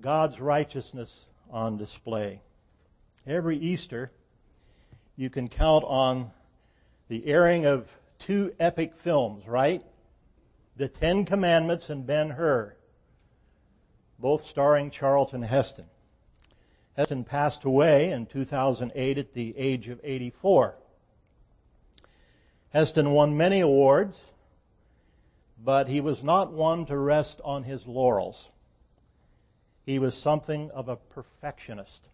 God's righteousness on display. Every Easter, you can count on the airing of two epic films, right? The Ten Commandments and Ben-Hur, both starring Charlton Heston. Heston passed away in 2008 at the age of 84. Heston won many awards, but he was not one to rest on his laurels. He was something of a perfectionist.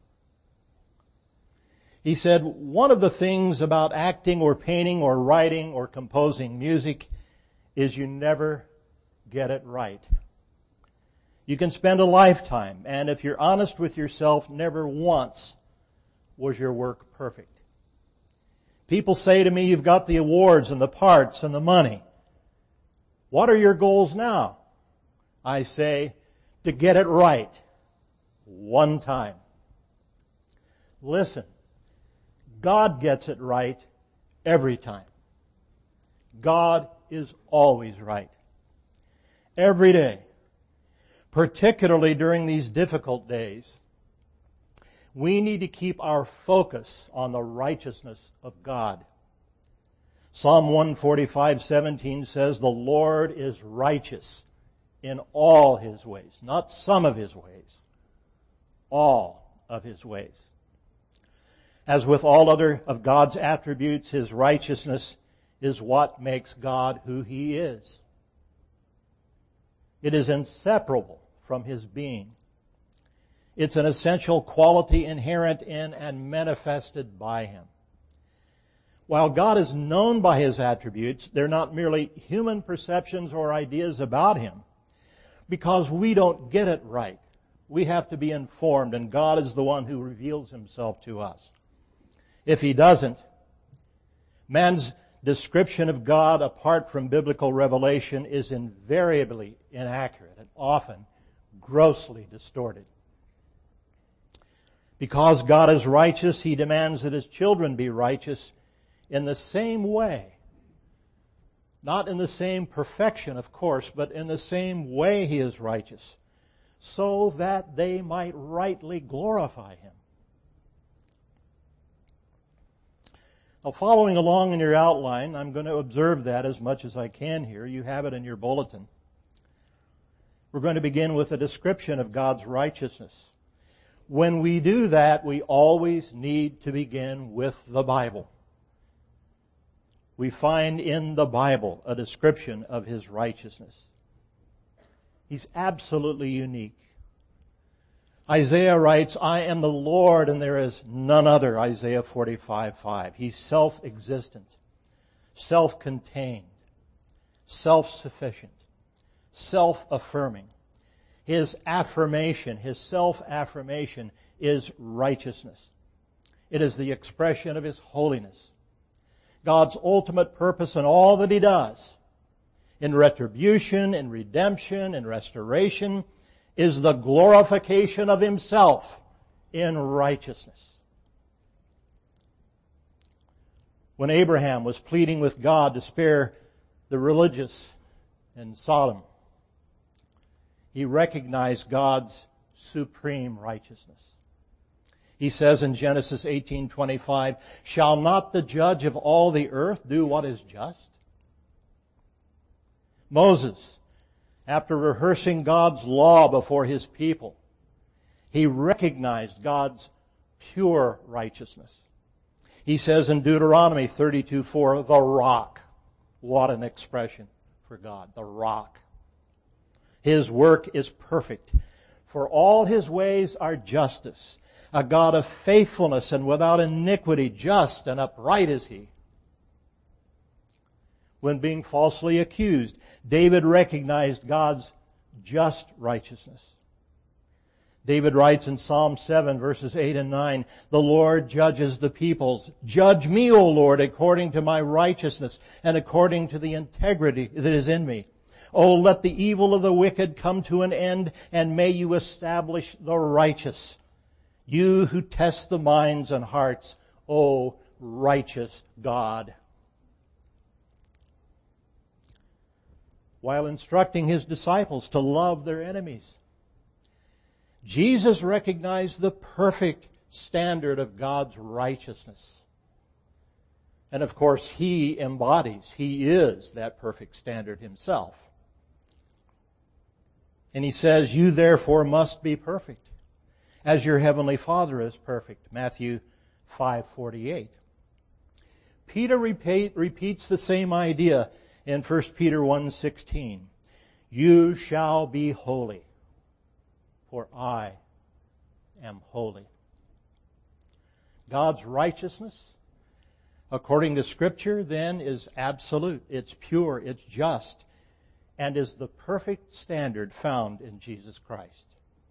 He said, one of the things about acting or painting or writing or composing music is you never get it right. You can spend a lifetime, and if you're honest with yourself, never once was your work perfect. People say to me, you've got the awards and the parts and the money. What are your goals now? I say, to get it right. One time. Listen, God gets it right every time. God is always right. Every day. Particularly during these difficult days, we need to keep our focus on the righteousness of God. Psalm 145:17 says, the Lord is righteous in all His ways, not some of His ways, all of His ways. As with all other of God's attributes, His righteousness is what makes God who He is. It is inseparable from His being. It's an essential quality inherent in and manifested by Him. While God is known by His attributes, they're not merely human perceptions or ideas about Him. Because we don't get it right, we have to be informed, and God is the one who reveals Himself to us. If He doesn't, man's description of God apart from biblical revelation is invariably inaccurate and often grossly distorted. Because God is righteous, He demands that His children be righteous in the same way. Not in the same perfection, of course, but in the same way He is righteous, so that they might rightly glorify Him. Now, following along in your outline, I'm going to observe that as much as I can here. You have it in your bulletin. We're going to begin with a description of God's righteousness. When we do that, we always need to begin with the Bible. We find in the Bible a description of His righteousness. He's absolutely unique. Isaiah writes, I am the Lord and there is none other, Isaiah 45:5. He's self-existent, self-contained, self-sufficient, self-affirming. His affirmation, His self-affirmation is righteousness. It is the expression of His holiness. God's ultimate purpose in all that He does, in retribution, in redemption, in restoration, is the glorification of Himself in righteousness. When Abraham was pleading with God to spare the religious in Sodom, he recognized God's supreme righteousness. He says in Genesis 18:25, shall not the judge of all the earth do what is just? Moses, after rehearsing God's law before his people, he recognized God's pure righteousness. He says in Deuteronomy 32:4, the rock. What an expression for God, the rock. His work is perfect, for all His ways are justice. A God of faithfulness and without iniquity, just and upright is He. When being falsely accused, David recognized God's just righteousness. David writes in Psalm 7, verses 8 and 9, the Lord judges the peoples. Judge me, O Lord, according to my righteousness and according to the integrity that is in me. O let the evil of the wicked come to an end, and may you establish the righteous. You who test the minds and hearts, O righteous God. While instructing His disciples to love their enemies, Jesus recognized the perfect standard of God's righteousness. And of course, He is that perfect standard Himself. And He says, you therefore must be perfect, as your heavenly Father is perfect. Matthew 5:48. Peter repeats the same idea in 1 Peter 1:16. You shall be holy, for I am holy. God's righteousness, according to Scripture, then, is absolute. It's pure, it's just, and is the perfect standard found in Jesus Christ.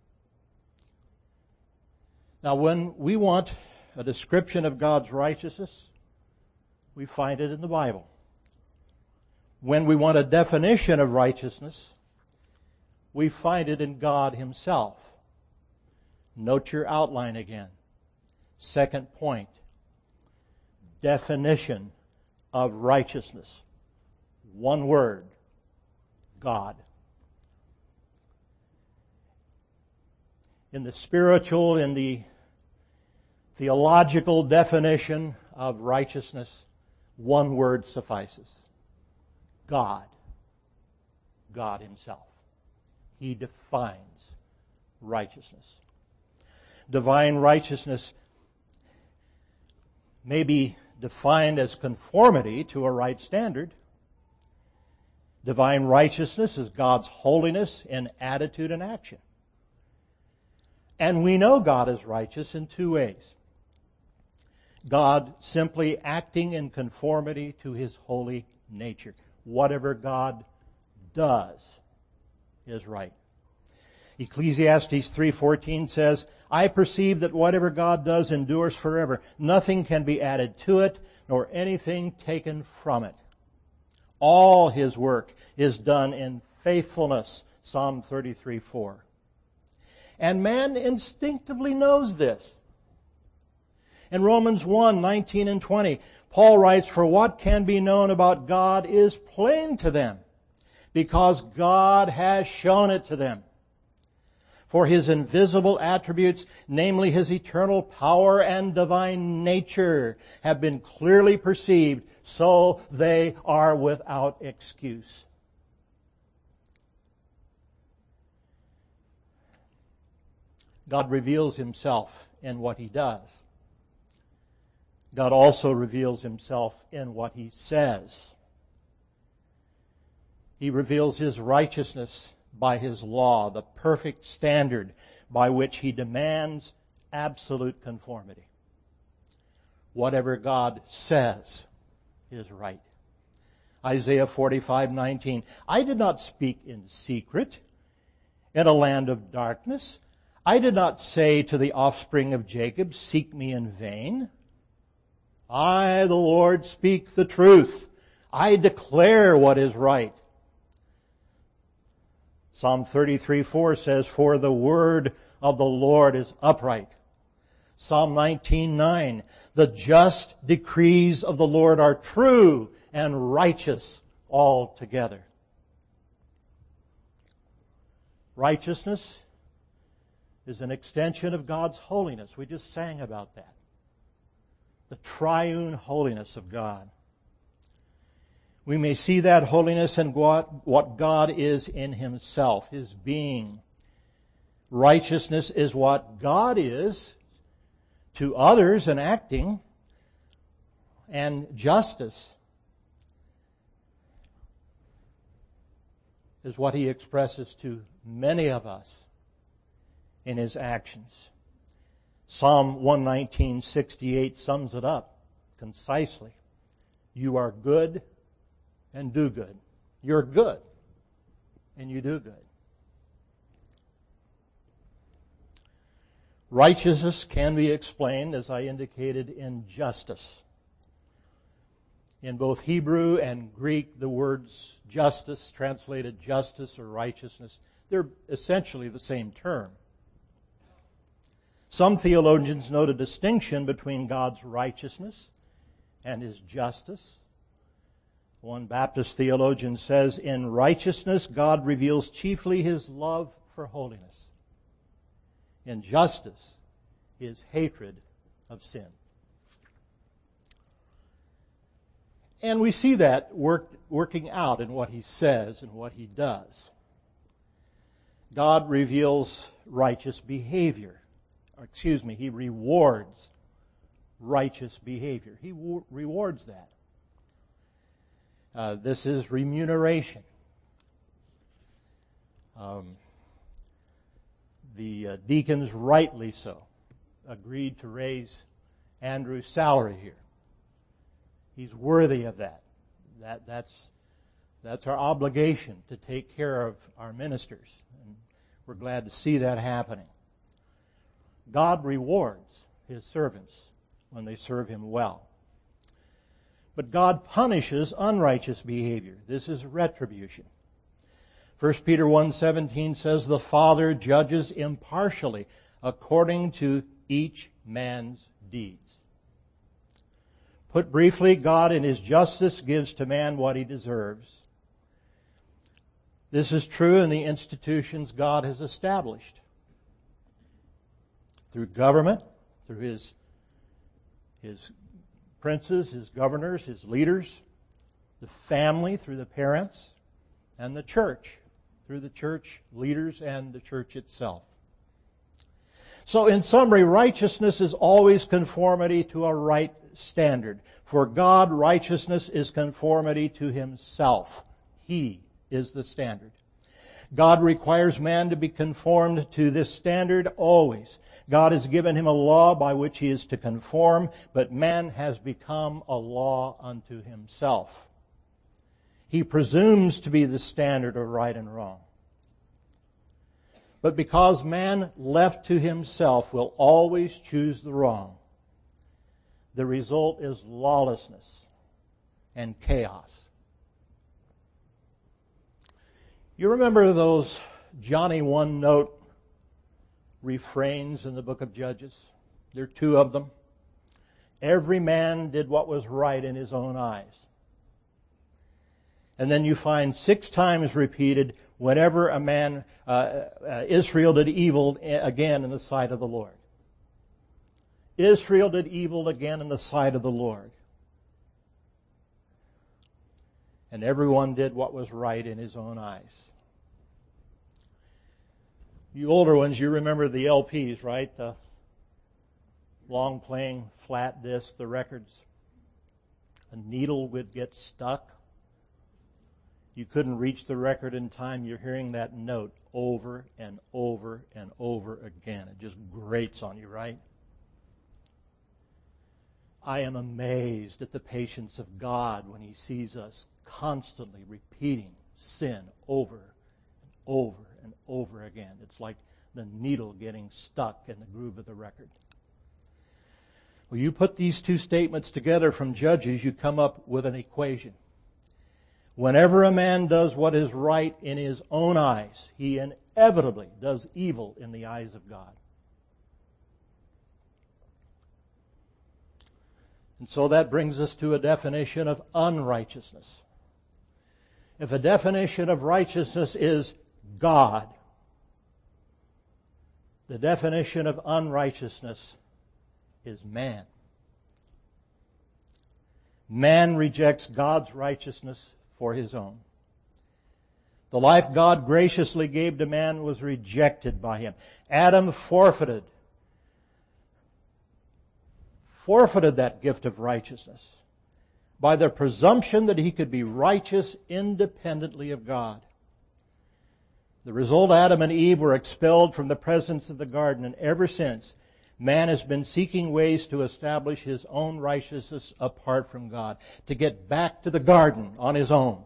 Now, when we want a description of God's righteousness, we find it in the Bible. When we want a definition of righteousness, we find it in God Himself. Note your outline again. Second point, definition of righteousness. One word, God. In the spiritual, in the theological definition of righteousness, one word suffices. God. God Himself. He defines righteousness. Divine righteousness may be defined as conformity to a right standard. Divine righteousness is God's holiness in attitude and action. And we know God is righteous in two ways. God simply acting in conformity to His holy nature. Whatever God does is right. Ecclesiastes 3:14 says, I perceive that whatever God does endures forever. Nothing can be added to it, nor anything taken from it. All His work is done in faithfulness. Psalm 33:4. And man instinctively knows this. In Romans 1:19 and 20, Paul writes, for what can be known about God is plain to them, because God has shown it to them. For His invisible attributes, namely His eternal power and divine nature, have been clearly perceived, so they are without excuse. God reveals Himself in what He does. God also reveals Himself in what He says. He reveals His righteousness by His law, the perfect standard by which He demands absolute conformity. Whatever God says is right. Isaiah 45:19. I did not speak in secret in a land of darkness. I did not say to the offspring of Jacob, seek me in vain. I, the Lord, speak the truth. I declare what is right. Psalm 33:4 says, for the word of the Lord is upright. Psalm 19:9, the just decrees of the Lord are true and righteous altogether. Righteousness is an extension of God's holiness. We just sang about that. The triune holiness of God. We may see that holiness in what God is in Himself, His being. Righteousness is what God is to others in acting, and justice is what He expresses to many of us in His actions. Psalm 119:68 sums it up concisely. You are good and do good. You're good and you do good. Righteousness can be explained, as I indicated, in justice. In both Hebrew and Greek, the words justice, translated justice or righteousness, they're essentially the same term. Some theologians note a distinction between God's righteousness and His justice. One Baptist theologian says, in righteousness, God reveals chiefly His love for holiness. in justice is hatred of sin. And we see that working out in what He says and what He does. God reveals righteous behavior. He rewards righteous behavior. He rewards that. This is remuneration. The deacons, rightly so, agreed to raise Andrew's salary here. He's worthy of that. That's our obligation, to take care of our ministers. And we're glad to see that happening. God rewards His servants when they serve Him well. But God punishes unrighteous behavior. This is retribution. 1 Peter 1:17 says, "The Father judges impartially according to each man's deeds." Put briefly, God in His justice gives to man what he deserves. This is true in the institutions God has established. Through government, through His princes, His governors, His leaders, the family through the parents, and the church through the church leaders and the church itself. So in summary, righteousness is always conformity to a right standard. For God, righteousness is conformity to Himself. He is the standard. God requires man to be conformed to this standard always. God has given him a law by which he is to conform, but man has become a law unto himself. He presumes to be the standard of right and wrong. But because man left to himself will always choose the wrong, the result is lawlessness and chaos. You remember those Johnny One Note refrains in the book of Judges? There are two of them. Every man did what was right in his own eyes. And then you find 6 times repeated, whenever a man, Israel did evil again in the sight of the Lord. Israel did evil again in the sight of the Lord. And everyone did what was right in his own eyes. You older ones, you remember the LPs, right? The long playing flat disc, the records. A needle would get stuck. You couldn't reach the record in time. You're hearing that note over and over and over again. It just grates on you, right? I am amazed at the patience of God when He sees us constantly repeating sin over and over and over again. It's like the needle getting stuck in the groove of the record. Well, you put these two statements together from Judges, you come up with an equation. Whenever a man does what is right in his own eyes, he inevitably does evil in the eyes of God. And so that brings us to a definition of unrighteousness. If a definition of righteousness is God, the definition of unrighteousness is man. Man rejects God's righteousness for his own. The life God graciously gave to man was rejected by him. Adam forfeited that gift of righteousness by the presumption that he could be righteous independently of God. The result, Adam and Eve were expelled from the presence of the garden, and ever since, man has been seeking ways to establish his own righteousness apart from God, to get back to the garden on his own.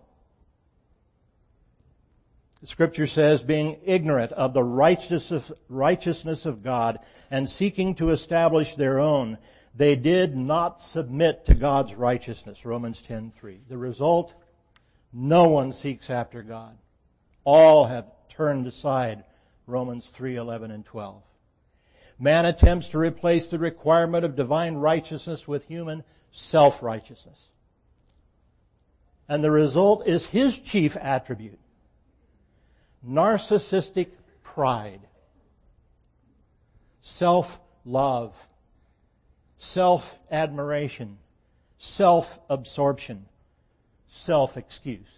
The Scripture says, being ignorant of the righteousness of God and seeking to establish their own, they did not submit to God's righteousness, Romans 10:3. The result, no one seeks after God. All have turned aside, Romans 3:11 and 12. Man attempts to replace the requirement of divine righteousness with human self-righteousness. And the result is his chief attribute, narcissistic pride. self-love, self-admiration, self-absorption, self-excuse.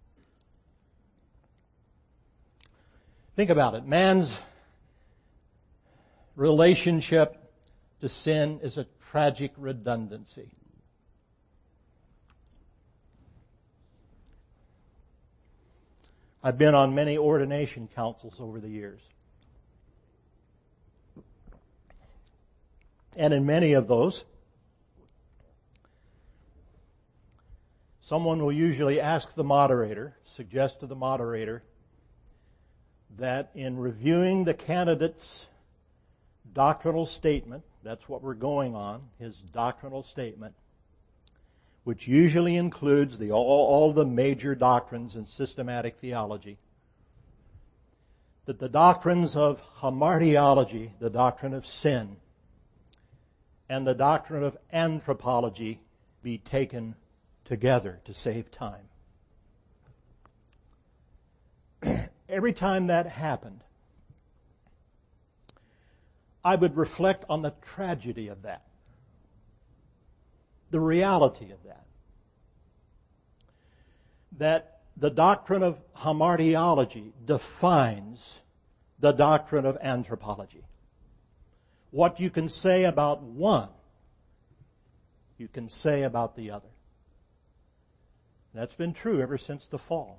Think about it. Man's relationship to sin is a tragic redundancy. I've been on many ordination councils over the years. And in many of those, someone will usually ask the moderator, suggest to the moderator, that in reviewing the candidate's doctrinal statement, that's what we're going on, his doctrinal statement, which usually includes all the major doctrines in systematic theology, that the doctrines of hamartiology, the doctrine of sin, and the doctrine of anthropology be taken together to save time. Every time that happened, I would reflect on the tragedy of that, the reality of that. That the doctrine of hamartiology defines the doctrine of anthropology. What you can say about one, you can say about the other. That's been true ever since the fall.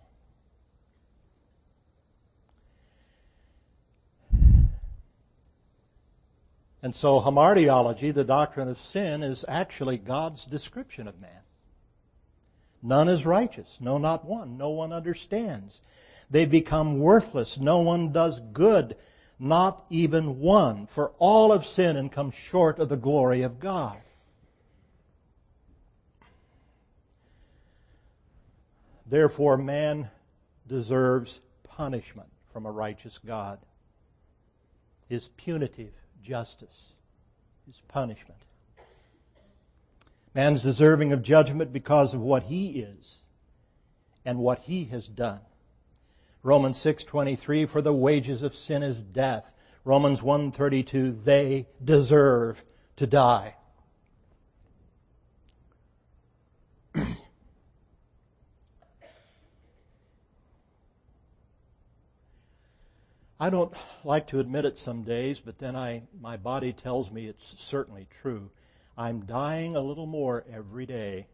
And so hamartiology, the doctrine of sin, is actually God's description of man. None is righteous, no, not one. No one understands. They become worthless. No one does good, not even one. For all have sinned and come short of the glory of God. Therefore, man deserves punishment from a righteous God. His punitive justice, his punishment. Man's deserving of judgment because of what he is and what he has done. Romans 6:23, for the wages of sin is death. Romans 1:32, they deserve to die. I don't like to admit it some days, but then my body tells me it's certainly true. I'm dying a little more every day.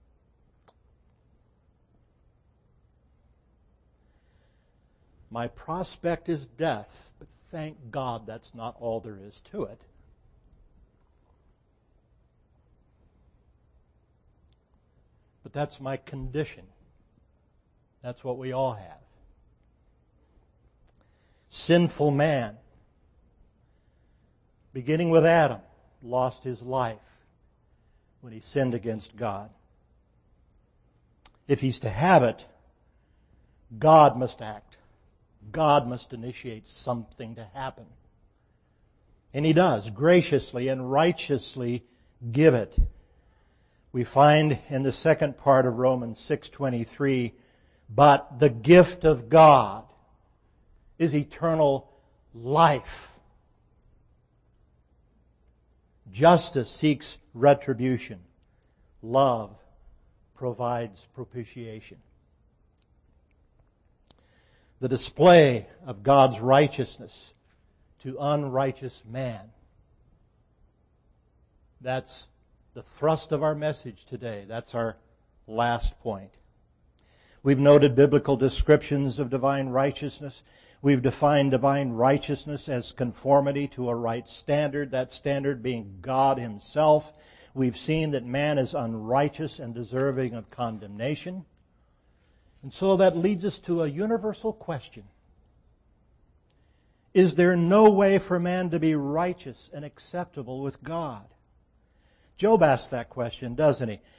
My prospect is death, but thank God that's not all there is to it. But that's my condition. That's what we all have. Sinful man, beginning with Adam, lost his life when he sinned against God. If he's to have it, God must act. God must initiate something to happen. And he does, graciously and righteously give it. We find in the second part of Romans 6:23, but the gift of God is eternal life. Justice seeks retribution. Love provides propitiation. The display of God's righteousness to unrighteous man. That's the thrust of our message today. That's our last point. We've noted biblical descriptions of divine righteousness. We've defined divine righteousness as conformity to a right standard, that standard being God Himself. We've seen that man is unrighteous and deserving of condemnation. And so that leads us to a universal question. Is there no way for man to be righteous and acceptable with God? Job asks that question, doesn't he?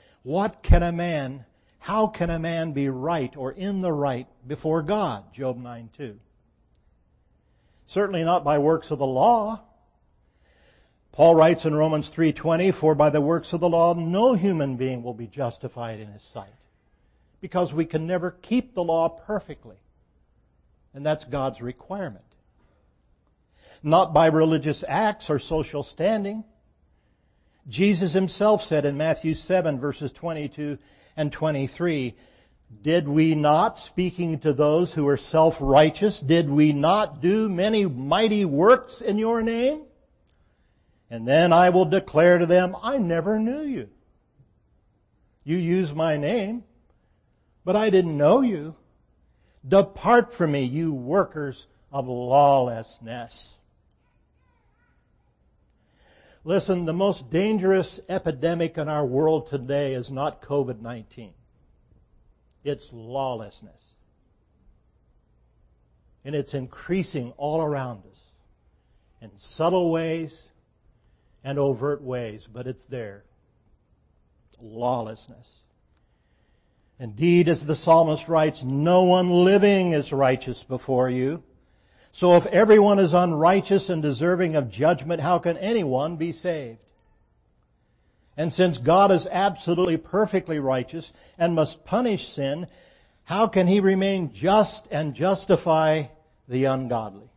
How can a man be right or in the right before God? Job 9:2. Certainly not by works of the law. Paul writes in Romans 3:20, for by the works of the law no human being will be justified in his sight. Because we can never keep the law perfectly. And that's God's requirement. not by religious acts or social standing. Jesus himself said in Matthew 7 verses 22 and 23, did we not, speaking to those who are self-righteous, did we not do many mighty works in your name? And then I will declare to them, I never knew you. You use my name, but I didn't know you. Depart from me, you workers of lawlessness. Listen, the most dangerous epidemic in our world today is not COVID-19. It's lawlessness. And it's increasing all around us in subtle ways and overt ways, but it's there. Lawlessness. Indeed, as the psalmist writes, no one living is righteous before you. So if everyone is unrighteous and deserving of judgment, how can anyone be saved? And since God is absolutely perfectly righteous and must punish sin, how can He remain just and justify the ungodly?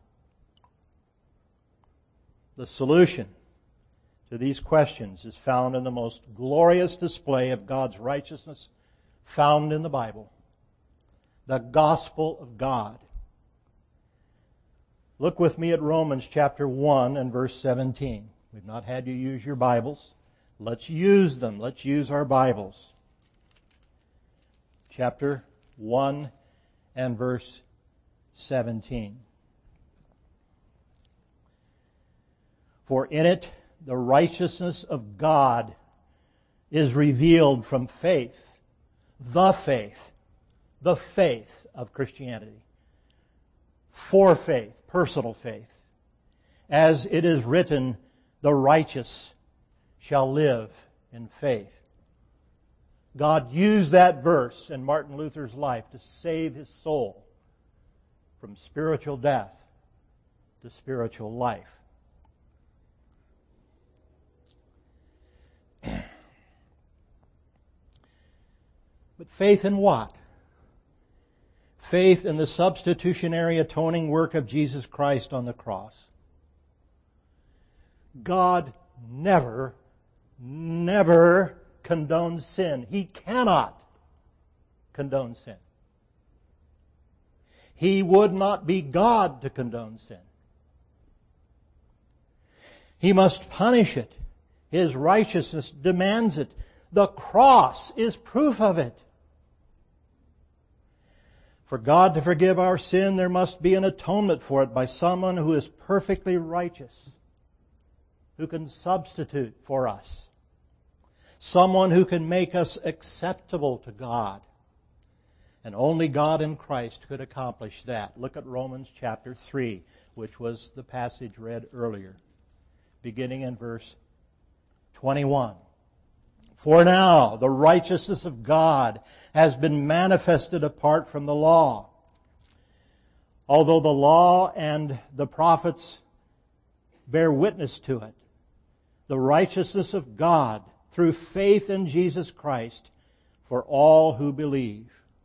The solution to these questions is found in the most glorious display of God's righteousness found in the Bible. The gospel of God. Look with me at Romans chapter 1 and verse 17. We've not had you use your Bibles. Let's use them. Let's use our Bibles. Chapter 1 and verse 17. For in it the righteousness of God is revealed from faith, the faith of Christianity. For faith, personal faith. As it is written, the righteous shall live in faith. God used that verse in Martin Luther's life to save his soul from spiritual death to spiritual life. But faith in what? Faith in the substitutionary atoning work of Jesus Christ on the cross. God never condones sin. He cannot condone sin. He would not be God to condone sin. He must punish it. His righteousness demands it. The cross is proof of it. For God to forgive our sin, there must be an atonement for it by someone who is perfectly righteous, who can substitute for us. Someone who can make us acceptable to God. And only God in Christ could accomplish that. Look at Romans chapter 3, which was the passage read earlier, beginning in verse 21. For now the righteousness of God has been manifested apart from the law. Although the law and the prophets bear witness to it, the righteousness of God through faith in Jesus Christ for all who believe.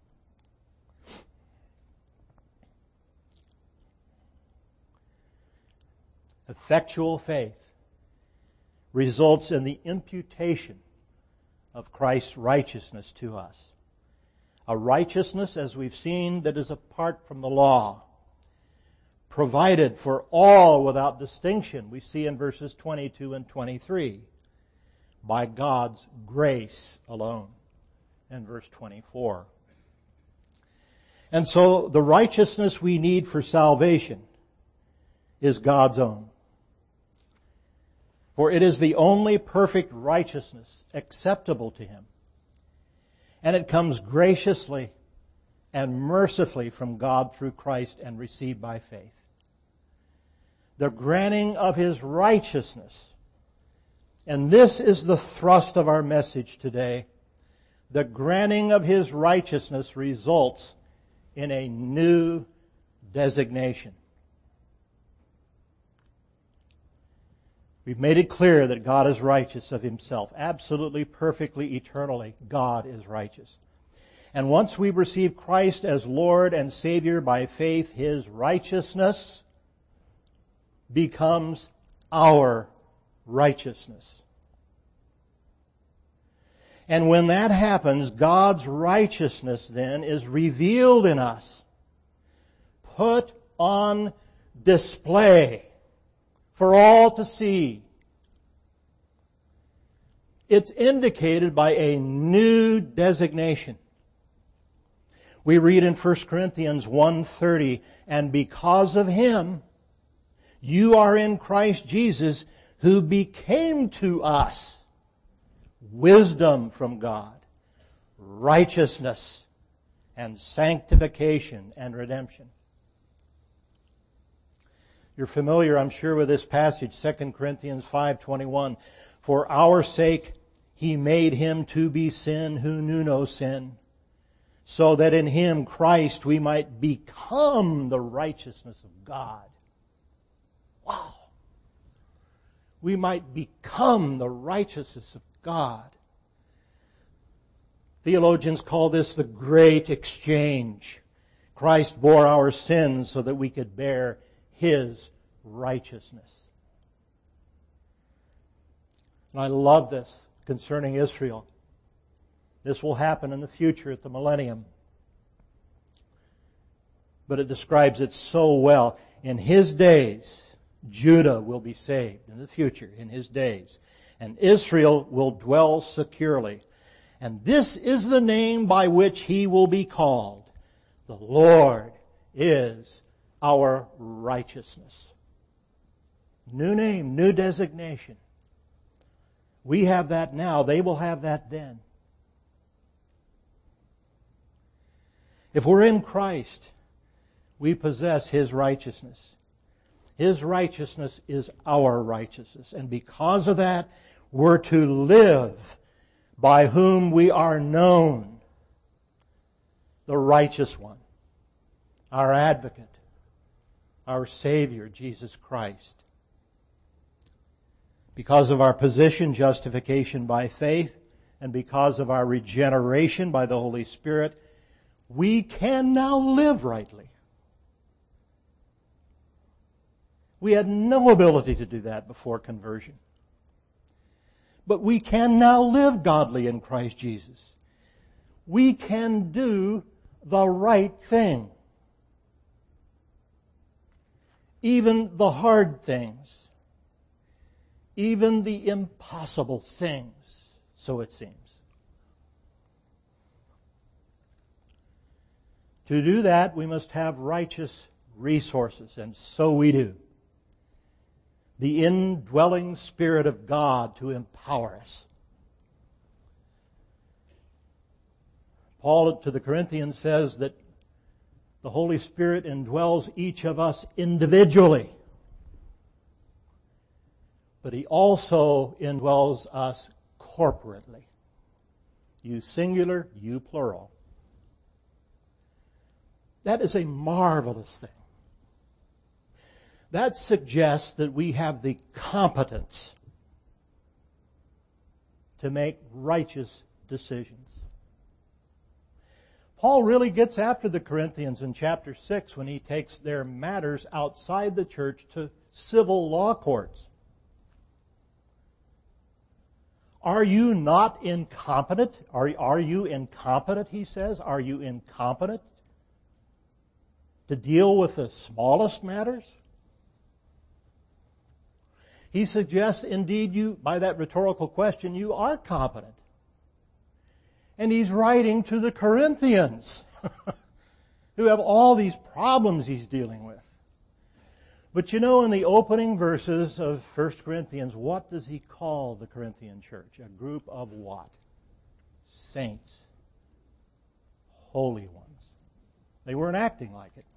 Effectual faith results in the imputation of Christ's righteousness to us. A righteousness, as we've seen, that is apart from the law, provided for all without distinction, we see in verses 22 and 23, by God's grace alone, in verse 24. And so the righteousness we need for salvation is God's own. For it is the only perfect righteousness acceptable to Him. And it comes graciously and mercifully from God through Christ and received by faith. The granting of His righteousness. And this is the thrust of our message today. The granting of His righteousness results in a new designation. We've made it clear that God is righteous of Himself. Absolutely, perfectly, eternally, God is righteous. And once we receive Christ as Lord and Savior by faith, His righteousness becomes our righteousness. And when that happens, God's righteousness then is revealed in us, put on display for all to see. It's indicated by a new designation. We read in 1 Corinthians 1:30, and because of Him, you are in Christ Jesus, who became to us wisdom from God, righteousness, and sanctification and redemption. You're familiar, I'm sure, with this passage, 2 Corinthians 5:21. For our sake He made Him to be sin who knew no sin, so that in Him, Christ, we might become the righteousness of God. Wow! We might become the righteousness of God. Theologians call this the great exchange. Christ bore our sins so that we could bear His righteousness. And I love this concerning Israel. This will happen in the future at the millennium. But it describes it so well. In His days, Judah will be saved. In the future, in His days. And Israel will dwell securely. And this is the name by which He will be called. The Lord is our righteousness. New name, new designation. We have that now. They will have that then. If we're in Christ, we possess His righteousness. His righteousness is our righteousness. And because of that, we're to live by whom we are known, the righteous one, our advocate, our Savior, Jesus Christ. Because of our position, justification by faith, and because of our regeneration by the Holy Spirit, we can now live rightly. We had no ability to do that before conversion. But we can now live godly in Christ Jesus. We can do the right thing. Even the hard things. Even the impossible things, so it seems. To do that, we must have righteous resources, and so we do. The indwelling Spirit of God to empower us. Paul to the Corinthians says that the Holy Spirit indwells each of us individually. But He also indwells us corporately. You singular, you plural. That is a marvelous thing. That suggests that we have the competence to make righteous decisions. Paul really gets after the Corinthians in chapter 6 when he takes their matters outside the church to civil law courts. Are you not incompetent? Are you incompetent, he says? Are you incompetent to deal with the smallest matters? He suggests, indeed, you, by that rhetorical question, you are competent. And he's writing to the Corinthians who have all these problems he's dealing with. But you know, in the opening verses of 1 Corinthians, what does he call the Corinthian church? A group of what? Saints. Holy ones. They weren't acting like it.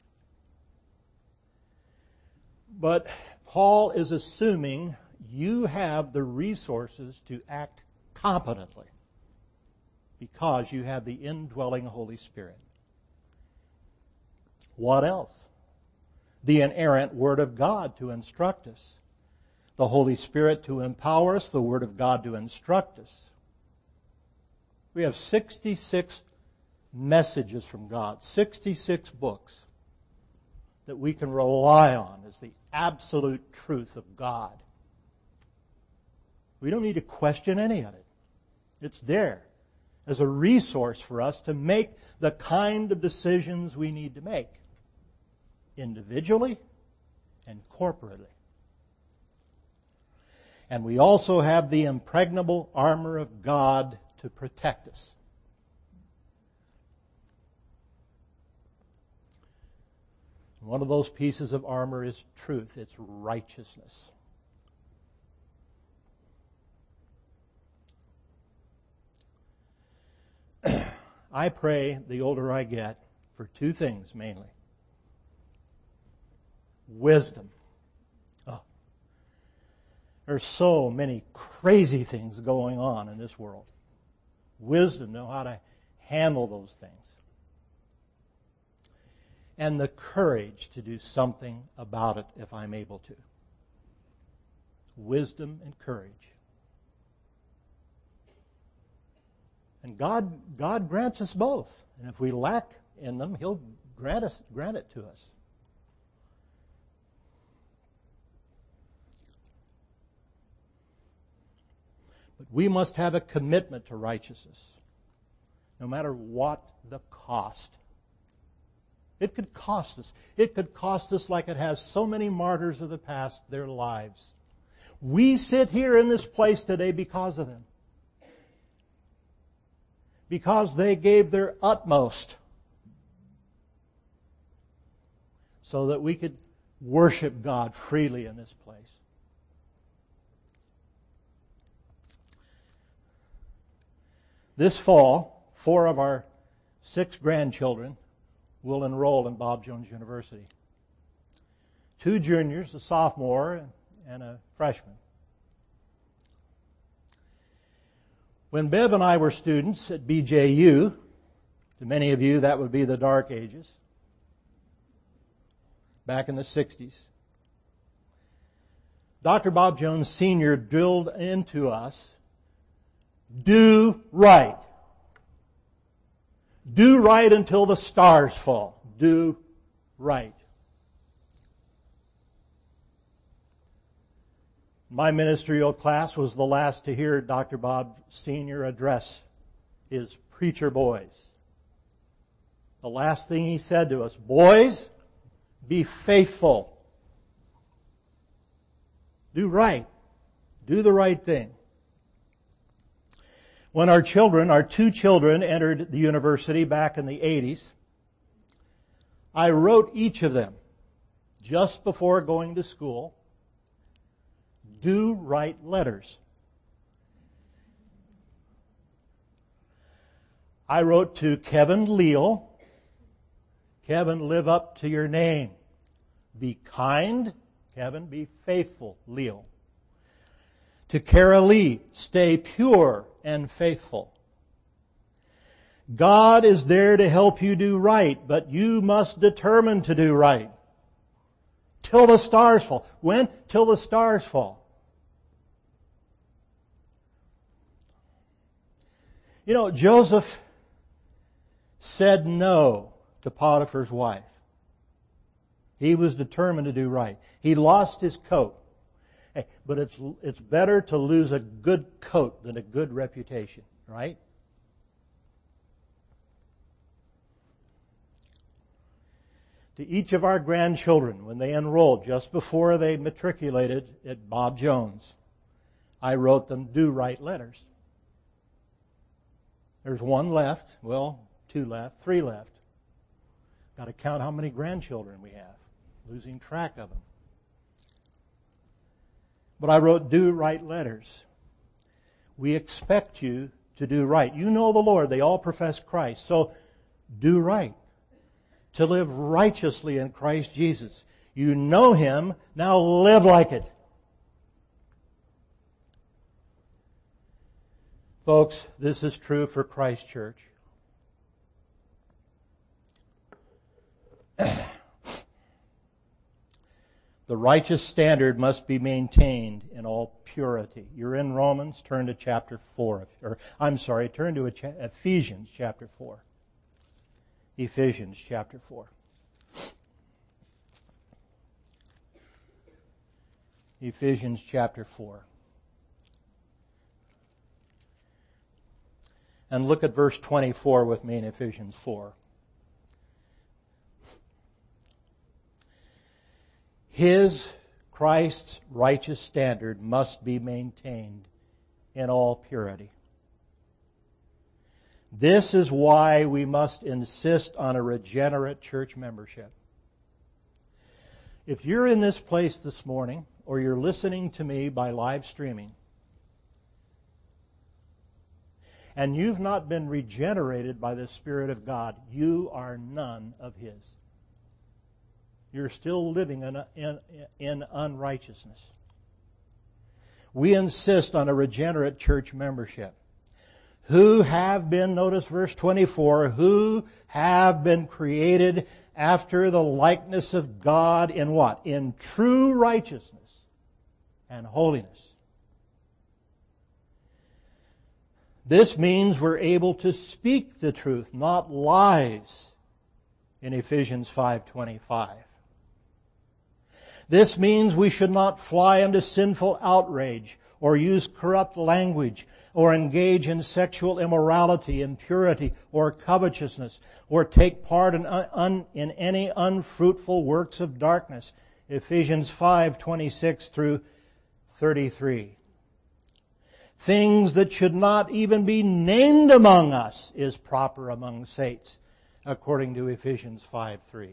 But Paul is assuming you have the resources to act competently because you have the indwelling Holy Spirit. What else? The inerrant Word of God to instruct us. The Holy Spirit to empower us. The Word of God to instruct us. We have 66 messages from God. 66 books that we can rely on as the absolute truth of God. We don't need to question any of it. It's there as a resource for us to make the kind of decisions we need to make, individually and corporately. And we also have the impregnable armor of God to protect us. One of those pieces of armor is truth. It's righteousness. I pray, the older I get, for two things mainly. Wisdom. Oh. There's so many crazy things going on in this world. Wisdom, know how to handle those things. And the courage to do something about it if I'm able to. Wisdom and courage. And God grants us both. And if we lack in them, He'll grant it to us. But we must have a commitment to righteousness, no matter what the cost. It could cost us. It could cost us like it has so many martyrs of the past, their lives. We sit here in this place today because of them. Because they gave their utmost so that we could worship God freely in this place. This fall, 4 of our 6 grandchildren will enroll in Bob Jones University. 2 juniors, a sophomore and a freshman. When Bev and I were students at BJU, to many of you that would be the dark ages, back in the 60s, Dr. Bob Jones Sr. drilled into us, do right. Do right until the stars fall. Do right. My ministerial class was the last to hear Dr. Bob Sr. address his preacher boys. The last thing he said to us, boys, be faithful. Do right. Do the right thing. When our 2 children entered the university back in the 80s, I wrote each of them, just before going to school, do write letters. I wrote to Kevin Leal, Kevin, live up to your name. Be kind, Kevin, be faithful, Leal. To Kara Lee, stay pure and faithful. God is there to help you do right, but you must determine to do right. Till the stars fall. When? Till the stars fall. You know, Joseph said no to Potiphar's wife. He was determined to do right. He lost his coat. Hey, but it's better to lose a good coat than a good reputation, right? To each of our grandchildren, when they enrolled, just before they matriculated at Bob Jones, I wrote them do right letters. There's 1 left. Well, 2 left. 3 left. Got to count how many grandchildren we have. Losing track of them. But I wrote do right letters. We expect you to do right. You know the Lord. They all profess Christ. So do right. To live righteously in Christ Jesus. You know Him. Now live like it. Folks, this is true for Christ Church. The righteous standard must be maintained in all purity. You're in Romans, turn to chapter 4. Turn to Ephesians chapter 4. Ephesians chapter 4. Ephesians chapter 4. And look at verse 24 with me in Ephesians 4. Christ's righteous standard must be maintained in all purity. This is why we must insist on a regenerate church membership. If you're in this place this morning, or you're listening to me by live streaming, and you've not been regenerated by the Spirit of God, you are none of His. You're still living in unrighteousness. We insist on a regenerate church membership. Who have been, notice verse 24, who have been created after the likeness of God in what? In true righteousness and holiness. This means we're able to speak the truth, not lies, in Ephesians 5:25. This means we should not fly into sinful outrage or use corrupt language or engage in sexual immorality, impurity, or covetousness, or take part in any unfruitful works of darkness. Ephesians 5:26 through 33. Things that should not even be named among us is proper among saints, according to Ephesians 5:3.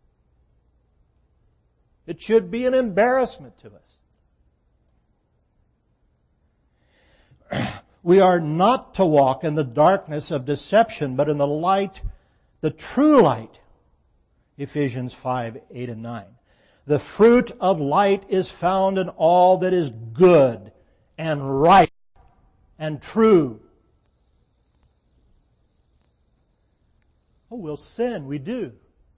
It should be an embarrassment to us. We are not to walk in the darkness of deception, but in the light, the true light. Ephesians 5:8 and 9. The fruit of light is found in all that is good and right and true. Oh, we'll sin. We do.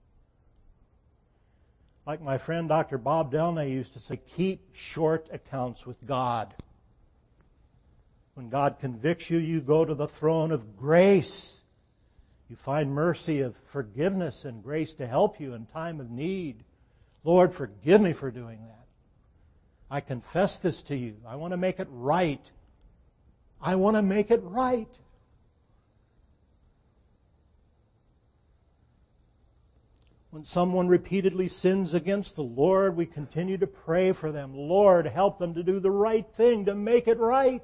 Like my friend Dr. Bob Delnay used to say, keep short accounts with God. When God convicts you, you go to the throne of grace. You find mercy of forgiveness and grace to help you in time of need. Lord, forgive me for doing that. I confess this to you. I want to make it right. I want to make it right. When someone repeatedly sins against the Lord, we continue to pray for them. Lord, help them to do the right thing, to make it right.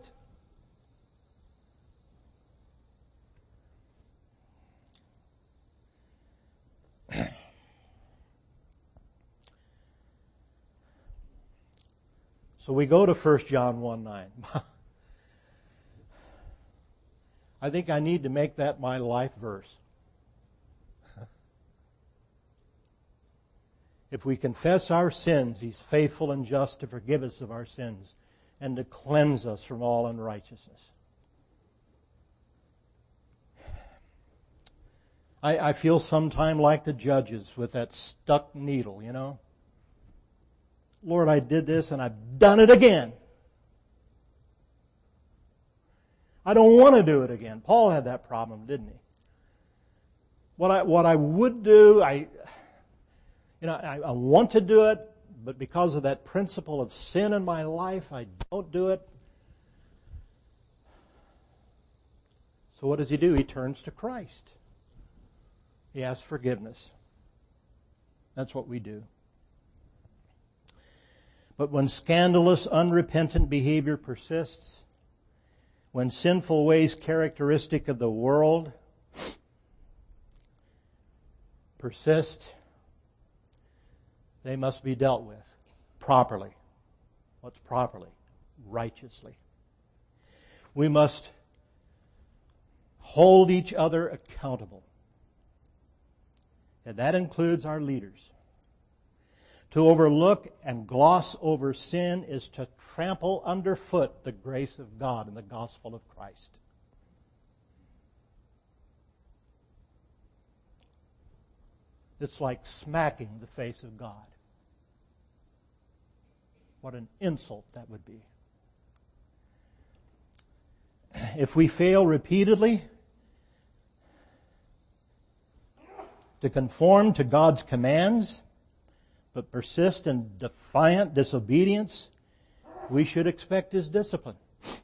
So we go to 1 John 1:9. I think I need to make that my life verse. If we confess our sins, He's faithful and just to forgive us of our sins and to cleanse us from all unrighteousness. I feel sometime like the judges with that stuck needle, you know. Lord, I did this and I've done it again. I don't want to do it again. Paul had that problem, didn't he? What I would do, I want to do it, but because of that principle of sin in my life, I don't do it. So what does he do? He turns to Christ. He asks forgiveness. That's what we do. But when scandalous, unrepentant behavior persists, when sinful ways characteristic of the world persist, they must be dealt with properly. What's properly? Righteously. We must hold each other accountable. And that includes our leaders. To overlook and gloss over sin is to trample underfoot the grace of God and the gospel of Christ. It's like smacking the face of God. What an insult that would be. If we fail repeatedly to conform to God's commands, but persist in defiant disobedience, we should expect His discipline.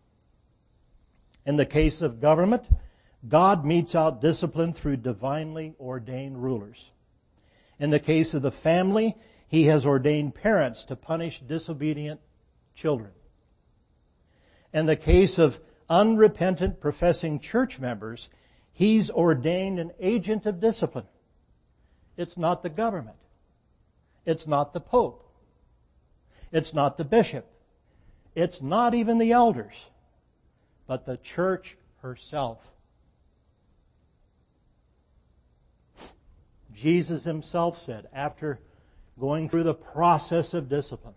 In the case of government, God metes out discipline through divinely ordained rulers. In the case of the family, He has ordained parents to punish disobedient children. In the case of unrepentant professing church members, He's ordained an agent of discipline. It's not the government. It's not the Pope. It's not the bishop. It's not even the elders, but the church herself. Jesus Himself said, after going through the process of discipline,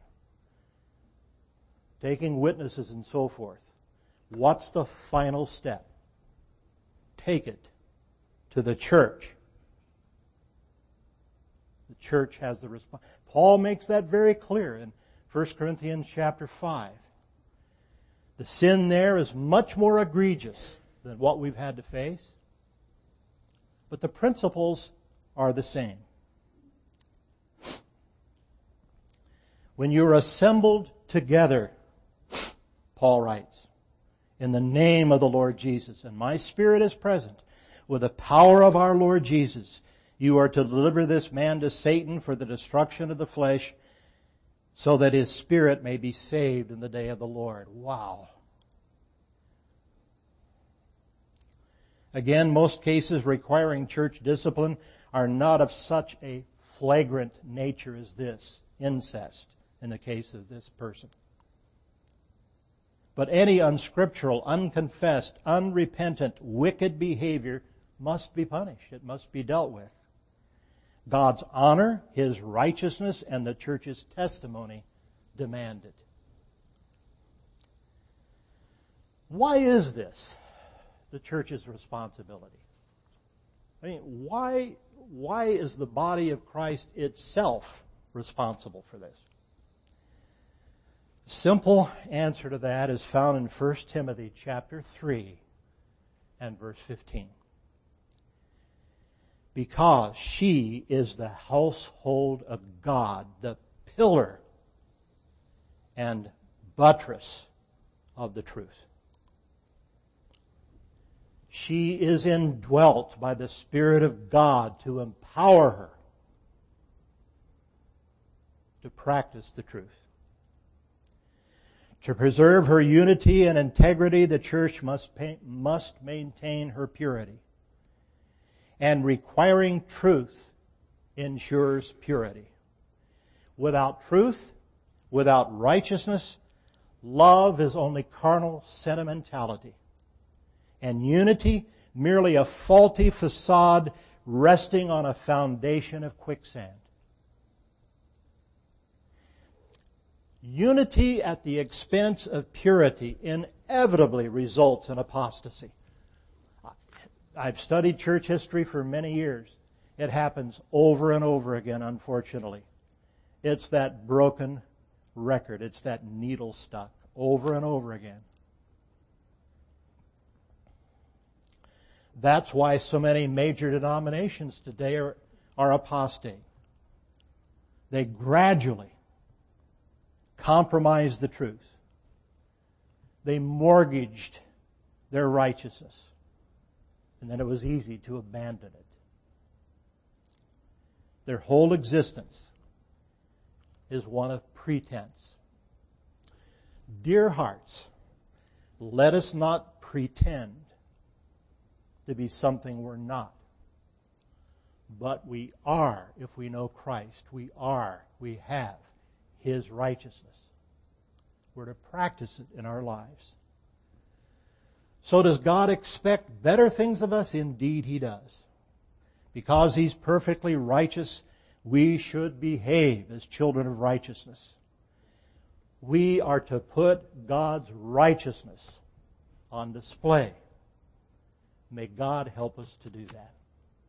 taking witnesses and so forth, what's the final step? Take it to the church. The church has the response. Paul makes that very clear in 1 Corinthians chapter 5. The sin there is much more egregious than what we've had to face, but the principles are the same. When you're assembled together, Paul writes, in the name of the Lord Jesus, and my spirit is present, with the power of our Lord Jesus, you are to deliver this man to Satan for the destruction of the flesh, so that his spirit may be saved in the day of the Lord. Wow. Again, most cases requiring church discipline are not of such a flagrant nature as this, incest, in the case of this person. But any unscriptural, unconfessed, unrepentant, wicked behavior must be punished. It must be dealt with. God's honor, His righteousness, and the church's testimony demand it. Why is this the church's responsibility? I mean, why is the body of Christ itself responsible for this? Simple answer to that is found in 1 Timothy chapter 3 and verse 15. Because she is the household of God, the pillar and buttress of the truth. She is indwelt by the Spirit of God to empower her to practice the truth. To preserve her unity and integrity, the church must maintain her purity. And requiring truth ensures purity. Without truth, without righteousness, love is only carnal sentimentality. And unity, merely a faulty facade resting on a foundation of quicksand. Unity at the expense of purity inevitably results in apostasy. I've studied church history for many years. It happens over and over again, unfortunately. It's that broken record. It's that needle stuck over and over again. That's why so many major denominations today are apostate. They gradually compromised the truth. They mortgaged their righteousness. And then it was easy to abandon it. Their whole existence is one of pretense. Dear hearts, let us not pretend to be something we're not. But we are, if we know Christ, we have His righteousness. We're to practice it in our lives. So does God expect better things of us? Indeed He does. Because He's perfectly righteous, we should behave as children of righteousness. We are to put God's righteousness on display. May God help us to do that.